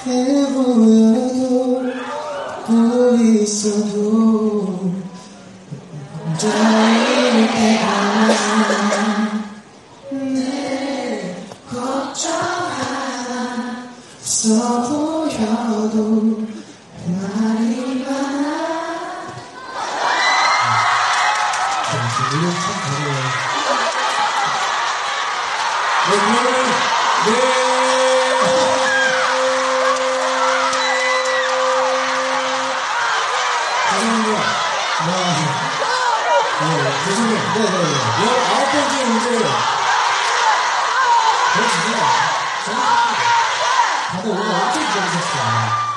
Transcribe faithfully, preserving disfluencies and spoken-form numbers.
해보여도 보이서도 혼자일 때가 내 걱정하나 없어 보여도 말이 많아. 노래 참 잘해요. 네, 그러면 네. 죄송합니다. 네. 네, 죄송해요. 네, 네, 네. 열아홉 번째 문제를 보여주세요. 다들 오늘 엄청 기다리셨어요.